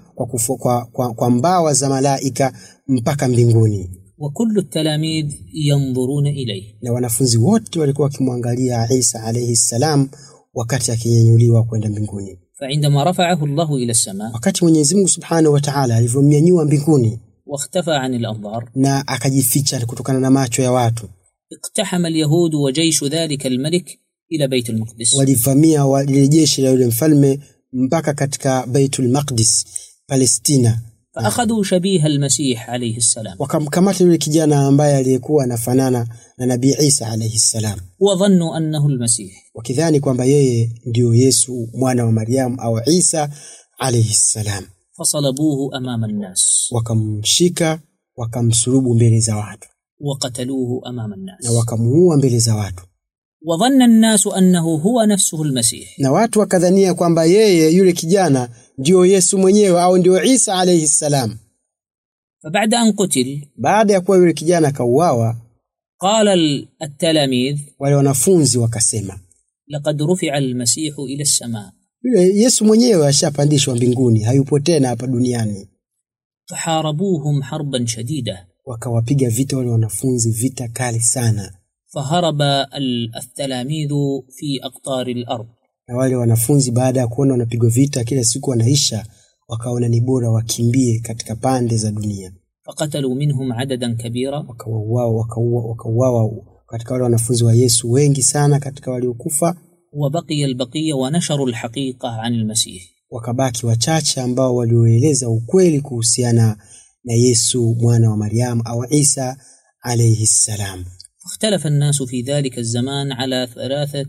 kwa mbawa za malaika mpaka mbinguni. وكل التلاميذ ينظرون إليه. Na wanafunzi wote walikuwa wakimwangalia Isa alayhi salam wakati akinyanyuliwa kwenda mbinguni. فعندما رفعه الله إلى السماء Wakati Mwenyezi Mungu Subhanahu wa Ta'ala alivyomnyanyua mbinguni واختفى عن الأنظار na akajificha kutokana na macho ya watu, اقتحم اليهود وجيش ذلك الملك إلى بيت المقدس. walivamia wale jeshi la yule mfalme mpaka katika Baitul Maqdis, Palestina. فأخذوا شبيه المسيح عليه السلام. Wakamkamata yule kijana ambaye aliyekuwa anafanana na Nabii Isa alayhi salam. وظنوا أنه المسيح. Wakidhani kwamba yeye ndio Yesu mwana wa Maryam au Isa alayhi salam. فصلبوه أمام الناس. Wakamshika, wakamsulubu mbele za watu. وقتلوه أمام الناس. Na wakamuua mbele za watu. وظن الناس أنه هو نفسه المسيح. Na watu wakadhania kwamba yeye yule kijana ndio Yesu mwenyewe au ndio Isa alayhi salam. فبعد أن قتل Baada ya kuwa yule kijana akauawa, قال التلاميذ wale wanafunzi wakasema لقد رفع المسيح إلى السماء. yule Yesu mwenyewe ashapandishwa mbinguni, hayupo tena hapa duniani. فحاربوهم حربا شديدة. Wakawapiga vita wale wanafunzi, vita kali sana. فهرب التلاميذ في أقطار الأرض. Na wale wanafunzi baada ya kuona wanapigwa vita kila siku wanaisha, wakaona ni bora wakimbie katika pande za dunia. فقتلوا منهم عددا كبيرا. Wakauawa katika wale wanafunzi wa Yesu wengi sana katika waliokufa. وبقي البقية ونشروا الحقيقة عن المسيح. Wakabaki wachache ambao walioeleza ukweli kuhusiana na Yesu mwana wa Maryam au Isa alayhi salam. فاختلف الناس في ذلك الزمان على 3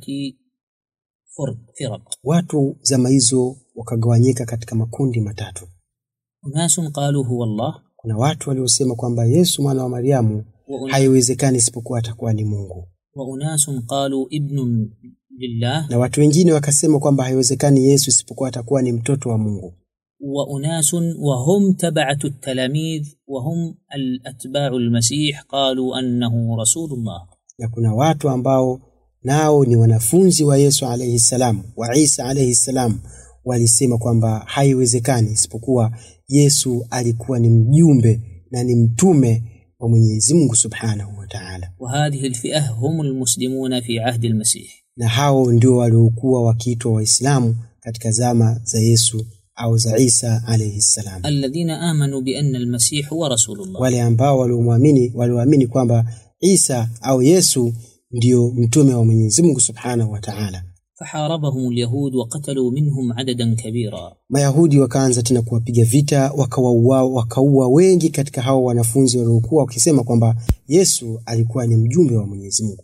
فرق. Watu zama hizo wakagawanyika katika makundi matatu. أناس قالوا هو الله. Kuna watu waliosema kwamba Yesu mwana wa Maryamu haiwezekani isipokuwa atakuwa ni Mungu. وأناس قالوا ابن لله. Na watu wengine wakasema kwamba haiwezekani Yesu isipokuwa atakuwa ni mtoto wa Mungu. وأناس وهم تبعة التلاميذ وهم الأتباع المسيح قالوا أنه رسول الله. Na kuna watu ambao nao ni wanafunzi wa Yesu alayhi salam, wa Isa alayhi salam, walisema kwamba haiwezekani isipokuwa Yesu alikuwa ni mjumbe na ni mtume wa Mwenyezi Mungu Subhanahu wa Ta'ala. وهذه الفئة هم المسلمون في عهد المسيح. Na hao ndio waliokuwa wakiitwa Waislamu katika zama za Yesu au za Isa alayhi salam. الذين آمنوا بأن المسيح هو رسول الله. Wale ambao walioamini kwamba Isa au Yesu ndio mtume wa Mwenyezi Mungu Subhanahu wa Ta'ala. فحاربهم اليهود وقتلوا منهم عددا كبيرا. Mayahudi wakaanza tena kuwapiga vita, wakaua wengi katika hao wanafunzi waliokuwa wakisema kwamba Yesu alikuwa ni mjumbe wa Mwenyezi Mungu.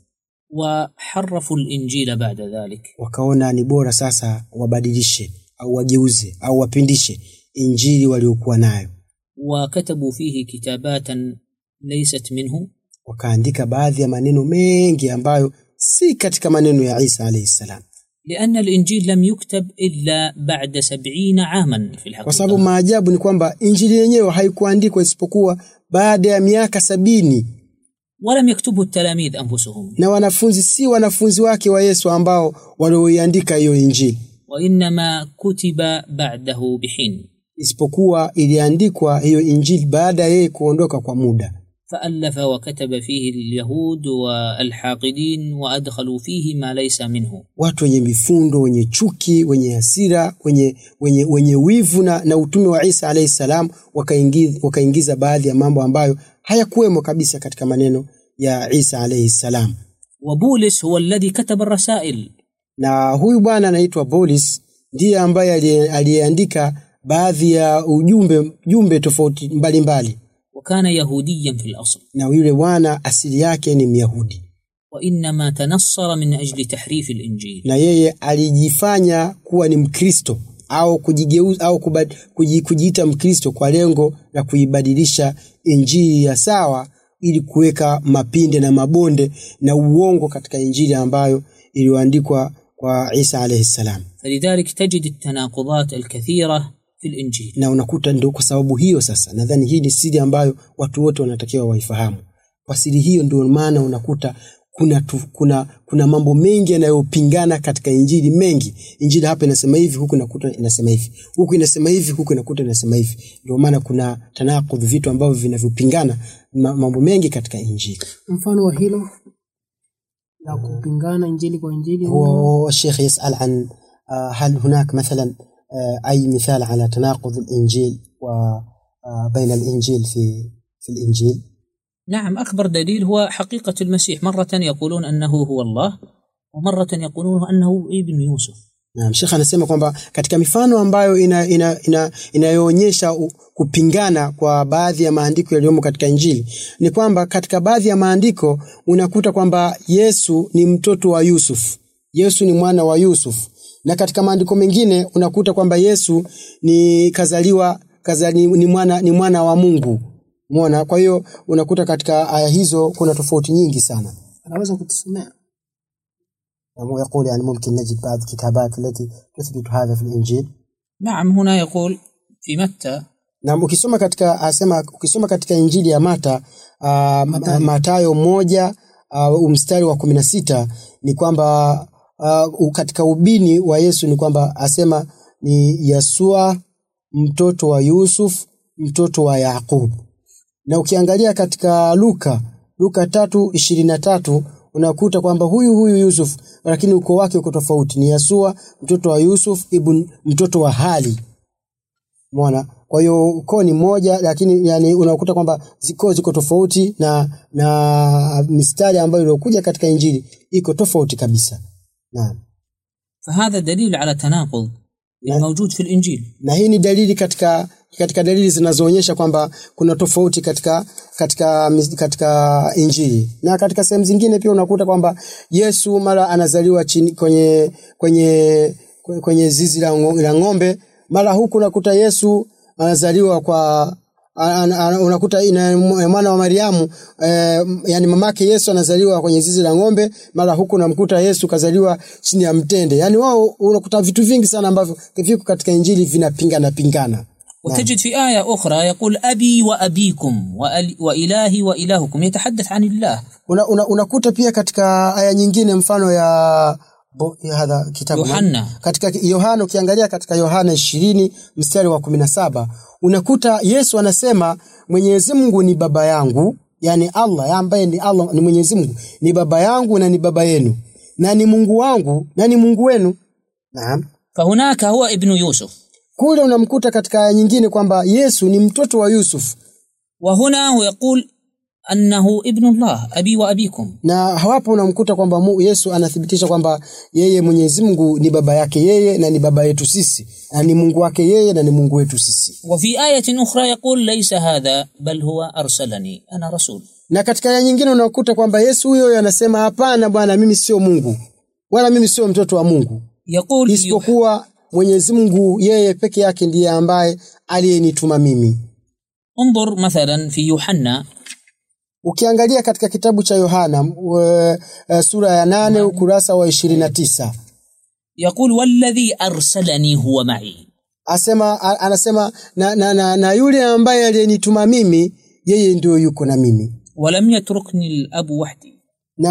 وحرفوا الإنجيل بعد ذلك. wakaona ni bora sasa wabadilishe au wageuze au wapindishe injili waliokuwa nayo. وكتبوا فيه كتابات ليست منه. wakaandika baadhi ya maneno mengi ambayo si katika maneno ya Isa alayhi salam. لأن الإنجيل لم يكتب إلا بعد 70 عاما في الحقيقة. kwa sababu maajabu ni kwamba injili yenyewe haikuandikwa isipokuwa baada ya miaka 70. ولم يكتبه التلاميذ أنفسهم. na wanafunzi si wanafunzi wake wa Yesu ambao walioiandika hiyo injili. وإنما كتب بعده بحين. isipokuwa iliandikwa hiyo injili baada ya yeye kuondoka kwa muda. فألف وكتب فيه اليهود والحاقدين وأدخلوا فيه ما ليس منه. watu wenye mifundo, wenye chuki, wenye hasira, wenye wivu na utume wa Isa alayhi salam wakaingiza baadhi ya mambo ambayo hayakuwemo kabisa katika maneno ya Isa alayhi salam. وبولس هو الذي كتب الرسائل. na huyu bwana anaitwa Bolis ndiye ambaye aliandika baadhi ya ujumbe tofauti mbalimbali. وكان يهوديا في الأصل. na yule bwana asili yake ni Myahudi. وإنما تنصر من أجل تحريف الإنجيل. na yeye alijifanya kuwa ni Mkristo au kujigeuza au kujiita Mkristo kwa lengo la kuibadilisha injili ya sawa ili kuweka mapinde na mabonde na uongo katika injili ambayo iliyoandikwa kwa Isa alayhi salam. فلذلك تجد التناقضات الكثيرة في الإنجيل. na unakuta ndio kwa sababu hiyo sasa nadhani hii ni siri ambayo watu wote wanatakiwa waifahamu. Kwa siri hiyo ndio maana unakuta kuna mambo mengi yanayopingana katika injili mengi. Injili hapa inasema hivi, huku nakuta inasema hivi. Huku inasema hivi, huku nakuta inasema hivi. Ndio maana kuna tanaqudh, vitu ambavyo vinavyopingana mambo mengi katika injili. mfano wa hilo la kupingana injili kwa injili هو الشيخ يسأل عن هل هناك مثلا أي مثال على تناقض الإنجيل وبين الإنجيل في الإنجيل؟ نعم، أكبر دليل هو حقيقة المسيح. مرة يقولون أنه هو الله ومرة يقولون أنه ابن يوسف. Naam, Sheikh anasema kwamba katika mifano ambayo inayoonyesha kupingana kwa baadhi ya maandiko yaliyomo katika Injili ni kwamba katika baadhi ya maandiko unakuta kwamba Yesu ni mtoto wa Yusuf. Yesu ni mwana wa Yusuf. Na katika maandiko mengine unakuta kwamba Yesu ni ni mwana wa Mungu. Umeona? Kwa hiyo unakuta katika aya hizo kuna tofauti nyingi sana. anaweza kutusomea? يقول يعني ممكن نجد بعض الكتابات التي تثبت هذا في الإنجيل. نعم، هنا يقول في متى. نعم، ukisoma katika Injili ya Mathayo 1 mstari wa 16 ni kwamba katika ubini wa Yesu ni kwamba asema ni Yesua mtoto wa Yusuf mtoto wa Yakub. Na ukiangalia katika Luka 3:23 unakuta kwamba huyu Yusuf lakini ukoo wake uko tofauti, ni Yesua mtoto wa Yusuf mtoto wa Hali. Umeona? Kwa hiyo ukoo ni moja lakini yani unakuta kwamba ziko tofauti na mistari ambayo ilikuja katika Injili iko tofauti kabisa. Naam. فهذا دليل على تناقض الموجود في الإنجيل. Na hii ni dalili katika dalili zinazoonyesha kwamba kuna tofauti katika Injili. Na katika sehemu zingine pia unakuta kwamba Yesu mara anazaliwa chini kwenye zizi la ng'ombe, mara huku unakuta Yesu anazaliwa kwa unakuta mwana wa Mariamu, yani mamake Yesu anazaliwa kwenye zizi la ng'ombe, mara huku unamkuta Yesu kazaliwa chini ya mtende. Yani wao unakuta vitu vingi sana ambavyo viko katika Injili vinapingana. وتجد في آية أخرى يقول أبي وأبيكم وإلهي وإلهكم، يتحدث عن الله. unakuta pia katika aya nyingine mfano ya hadha kitabu Yohana. Katika Yohana ukiangalia katika Yohana 20 mstari wa 17 unakuta Yesu anasema Mwenyezi Mungu ni baba yangu, yani Allah ambaye ni Allah ni Mwenyezi Mungu ni baba yangu na ni baba yenu, na ni Mungu wangu na ni Mungu wenu. Naam. فهناك هو ابن يوسف. Kule unamkuta katika aya nyingine kwamba Yesu ni mtoto wa Yusuf. وهنا هو يقول أنه ابن الله أبي وأبيكم. Na hapo unamkuta kwamba Yesu anathibitisha kwamba yeye Mwenyezi Mungu ni baba yake yeye na ni baba yetu sisi, na ni Mungu wake yeye na ni Mungu wetu sisi. وفي آية أخرى يقول ليس هذا بل هو أرسلني أنا رسول. Na katika aya nyingine unakuta kwamba Yesu huyo anasema hapana bwana, mimi sio Mungu wala mimi sio mtoto wa Mungu, isipokuwa Mwenyezi Mungu yeye peke yake ndiye ambaye aliyenituma mimi. انظر مثلا في يوحنا, ukiangalia katika kitabu cha Yohana sura ya 8 ukurasa wa 29, يقول والذي أرسلني هو معي, anasema na yule ambaye aliyenituma mimi yeye ndio yuko na mimi. ولم يتركني الأب وحدي, na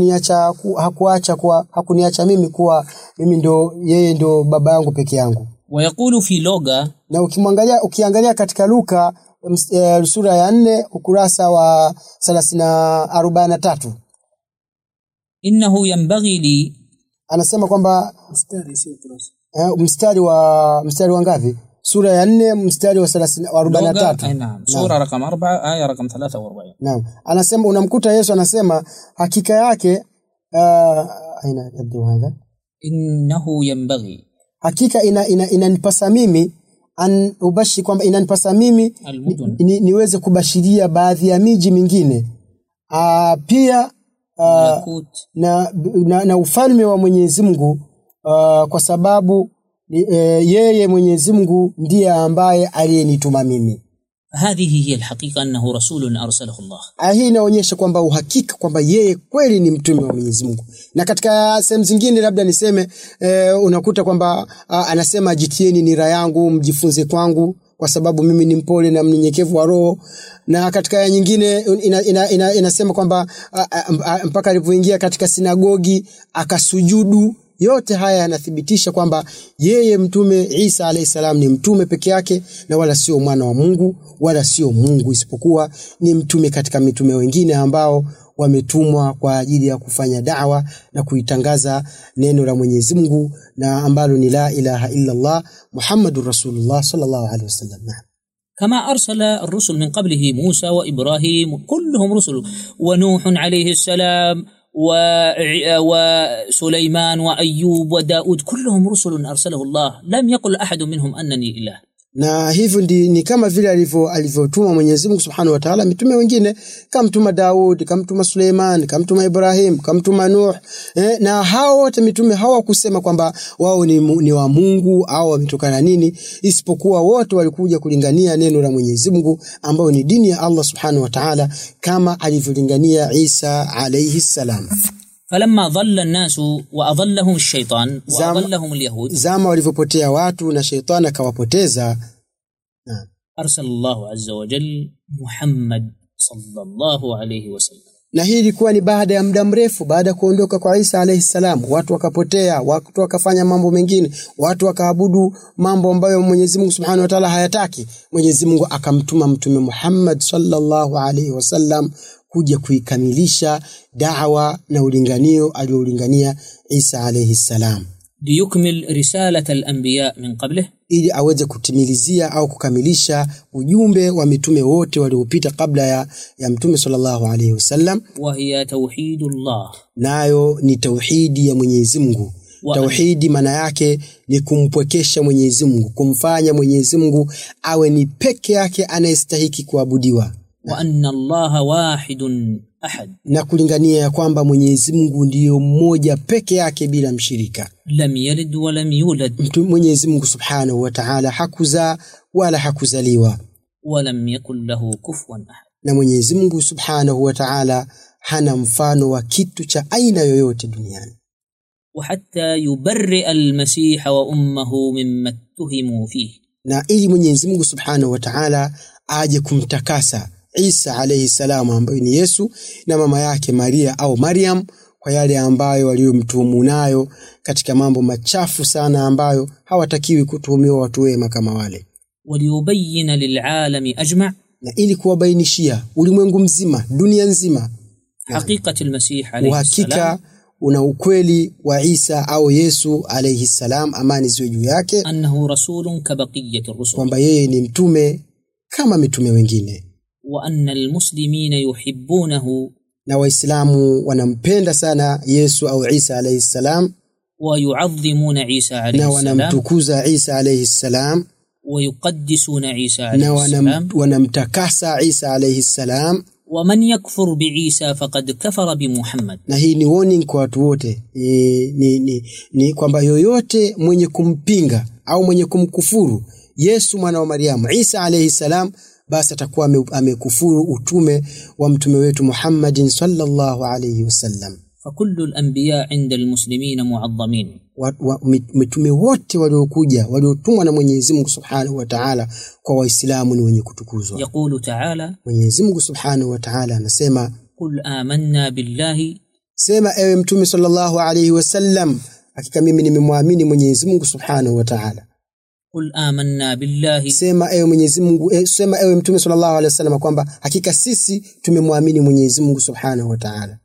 hakuniacha mimi kuwa mimi ndo yeye ndo baba yangu peke yangu. ويقول في لوقا, na ukiangalia katika Luka sura ya 4 ukurasa wa 43, إنه ينبغي لي, anasema kwamba mstari wa ngapi? Sura ya 4 mstari wa 43. نعم, سورة رقم 4 آية رقم 43. Naam, anasema unamkuta Yesu anasema hakika yake aina yabdu hadha, إنه ينبغي, hakika inanipasa mimi an ubashi, kwamba inanipasa mimi niweze kubashiria baadhi ya miji mingine pia na ufalme wa Mwenyezi Mungu, kwa sababu yeye Mwenyezi Mungu ndiye ambaye aliyenituma mimi. هذه هي الحقيقة أنه رسول أرسله الله. Hii inaonyesha kwamba uhakika kwamba yeye kweli ni mtume wa Mwenyezi Mungu. Na katika sehemu zingine labda niseme unakuta kwamba anasema jitieni nira yangu mjifunze kwangu kwa sababu mimi ni mpole na mnyenyekevu wa roho. Na katika aya nyingine inasema kwamba mpaka alipoingia katika sinagogi akasujudu. Yote haya yanathibitisha kwamba yeye mtume Isa alayhi salam ni mtume peke yake na wala sio mwana wa Mungu wala sio Mungu, isipokuwa ni mtume katika mitume wengine ambao wametumwa kwa ajili ya kufanya da'wa na kuitangaza neno la Mwenyezi Mungu na ambalo ni la ilaha illa Allah Muhammadur Rasulullah sallallahu alaihi wasallam. كما أرسل الرسل من قبله موسى وإبراهيم كلهم رسل, ونوح عليه السلام وسليمان وأيوب وداود كلهم رسل أرسله الله, لم يقل أحد منهم أنني إله. Na hivyo ni kama vile alivyotuma Mwenyezi Mungu Subhanahu wa Ta'ala mitume wengine, kama mtuma Daud, kama mtuma Suleiman, kama mtuma Ibrahim, kama mtuma Nuh, na hao wote mitume hawakusema kwamba wao ni wa Mungu au wametokana nini, isipokuwa wote walikuja kulingania neno la Mwenyezi Mungu ambao ni dini ya Allah Subhanahu wa Ta'ala kama alivyolingania Isa alayhi salam. فلما ضل الناس وأضلهم الشيطان وأضلهم اليهود, zama walivyopotea watu na shetani akawapoteza, أرسل الله عز وجل محمد صلى الله عليه وسلم. Na hii ilikuwa ni baada ya muda mrefu, baada ya kuondoka kwa Isa alayhi salam, watu wakapotea, watu wakafanya mambo mengine, watu wakaabudu mambo ambayo Mwenyezi Mungu Subhanahu wa Ta'ala hayataki. Mwenyezi Mungu akamtuma mtume Muhammad sallallahu alayhi wasallam kuja kuikamilisha da'wa na ulinganio aliolingania Isa alayhi salam, liyukmil risalat al-anbiya min qablihi, ili aweze kutimilizia au kukamilisha ujumbe wa mitume wote waliopita kabla ya mtume sallallahu alayhi wasallam. Wa hiya tauhidullah, nayo ni tauhidi ya Mwenyezi Mungu. Tauhidi maana yake ni kumpwekesha Mwenyezi Mungu, kumfanya Mwenyezi Mungu awe ni peke yake anayestahili kuabudiwa. Wa anna Allaha wahidun ahad, na kulingania ya kwamba Mwenyezi Mungu ndiyo mmoja peke yake bila mshirika. Lam yalid wa lam yulad, Mwenyezi Mungu Subhanahu wa Ta'ala hakuzaa wala hakuzaliwa. Wa lam yakul lahu kufuwan ahad, na Mwenyezi Mungu Subhanahu wa Ta'ala hana mfano wa kitu cha aina yoyote duniani. وحتى يبرئ المسيح وأمه مما اتهموا فيه, na ili Mwenyezi Mungu Subhanahu wa Ta'ala aje kumtakasa Isa alayhi salam ambaye ni Yesu na mama yake Maria au Maryam kwa yale ambayo waliomtuhumu nayo katika mambo machafu sana ambayo hawatakiwi kutuhumiwa watu wema kama wale. Waliyubayyina lil'alami ajma', na ili kuwabainishia ulimwengu mzima, dunia nzima, haqiqati al-Masih alayhi salam, una ukweli wa Isa au Yesu alayhi salam, amani ziwe juu yake, annahu rasulun kabaqiyati ar-rusul, kwamba yeye ni mtume kama mitume wengine. Wa anna al-muslimina yuhibbunahu, na waislamu wanampenda sana Yesu au Isa alayhi salam, wa yu'azzimuna Isa alayhi salam, na wanamtukuza Isa alayhi salam, wa yuqaddisuna Isa alayhi salam, na wanamtakasa Isa alayhi salam, ومن يكفر بعيسى فقد كفر بمحمد. Na hii ni warning kwa watu wote, ni kwamba yoyote mwenye kumpinga au mwenye kumkufuru Yesu mwana wa Mariamu, Isa alayhi salam, basi atakuwa amekufuru utume wa mtume wetu Muhammadin sallallahu alayhi wasallam. فكل الأنبياء عند المسلمين معظمين. Mitume wote waliokuja waliotumwa na Mwenyezi Mungu Subhanahu wa Ta'ala kwa Waislamu ni wenye kutukuzwa. يقول تعالى, Mwenyezi Mungu Subhanahu wa Ta'ala anasema, قل آمنا بالله, sema ewe mtume sallallahu alayhi wasallam, hakika mimi nimemwamini Mwenyezi Mungu Subhanahu wa Ta'ala. قل آمنا بالله, Sema ewe Mwenyezi Mungu, sema ewe mtume sallallahu alayhi wasallam kwamba hakika sisi tumemwamini Mwenyezi Mungu Subhanahu wa Ta'ala.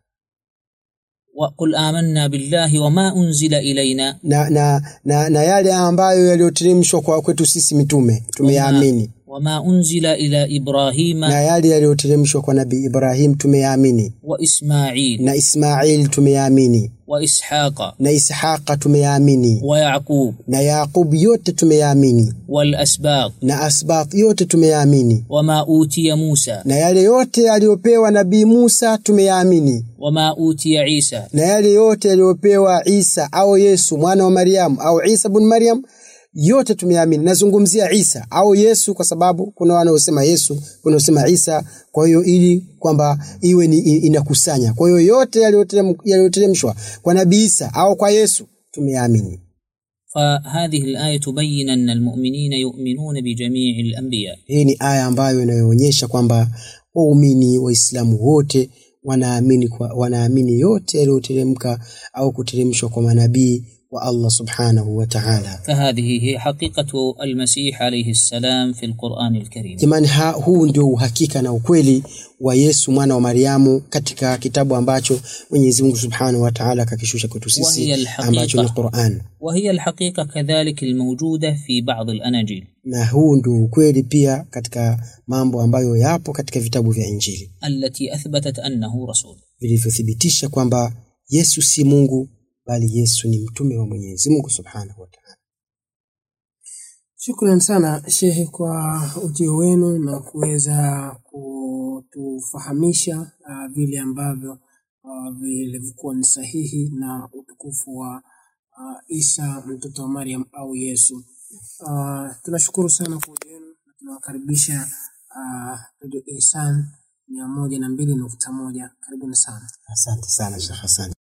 وقل آمنا بالله وما أنزل إلينا, na yale ambayo yaliyoteremshwa kwa kwetu sisi mitume tumeyaamini. وما أنزل إلى إبراهيم, na yale yaliyoteremshwa kwa nabii Ibrahim tumeyaamini. وإسماعيل, na Ismail tumeyaamini. وإسحاق, na Ishaqa tumeyaamini. ويعقوب, na Yaqub yote tumeyaamini. والأسباط, na Asbat yote tumeyaamini. وما أوتي موسى, na yale yote aliyopewa nabii Musa tumeyaamini. وما أوتي عيسى, na yale yote aliyopewa Isa au Yesu mwana wa Maryam au Isa ibn Maryam yote tumeamini. Nazungumzia Isa au Yesu kwa sababu kuna wanaosema Yesu, kuna wanaosema Isa, kwa hiyo ili kwamba iwe ni inakusanya. Kwa hiyo yote yaliyoteremshwa kwa nabii Isa au kwa Yesu tumeamini. فهذه الآية تبين أن المؤمنين يؤمنون بجميع الأنبياء. Hii ni aya ambayo inayoonyesha kwamba waumini Waislamu wote wanaamini yote yaliyoteremka au kuteremshwa kwa manabii wa Allah subhanahu wa ta'ala. فهذه هي حقيقة المسيح عليه السلام في القرآن الكريم. Jamani, huu ndio uhakika na ukweli wa Yesu mwana wa Mariamu katika kitabu ambacho Mwenyezi Mungu Subhanahu wa Ta'ala kakishusha kwetu sisi ambacho ni Qur'an. وهي الحقيقة كذلك الموجودة في بعض الأناجيل. Na huu ndio ukweli pia katika mambo ambayo yapo katika vitabu vya Injili التي أثبتت أنه رسول. vilivyothibitisha kwamba Yesu si Mungu bali Yesu ni mtume wa Mwenyezi Mungu Subhanahu wa Ta'ala. Shukrani sana Sheikh kwa ujio wenu na kuweza kutufahamisha vile ambavyo vilivyokuwa ni sahihi na utukufu wa Isa mtoto wa Maryam au Yesu. Tunashukuru sana kwa ujio wenu na tunawakaribisha Radio Ihsan 102.1. Karibuni sana. Asante sana Sheikh Hassan.